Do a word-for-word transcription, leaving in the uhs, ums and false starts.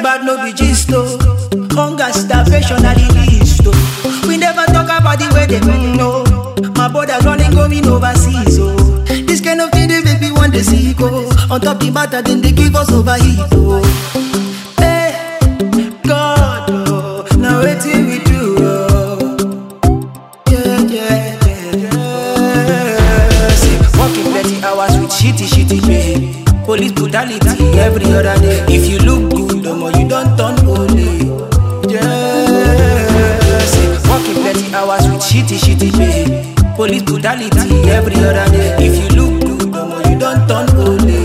bad no be gist oh. Hunger, starvation, and the list oh. We never talk about the way they know. My brothers running going overseas oh. This kind of thing they make me want to see go. On top the matter then they give us overheat oh. Hey, God oh, now wait till we do oh. Yeah, yeah, yeah, yeah. See, working plenty hours with shitty, shitty pay. Police brutality every other day. If you look good, no more you don't turn holy. Yeah, see, working plenty hours with shitty, shitty pay. Police brutality every other day. If you look good, no more you don't turn holy.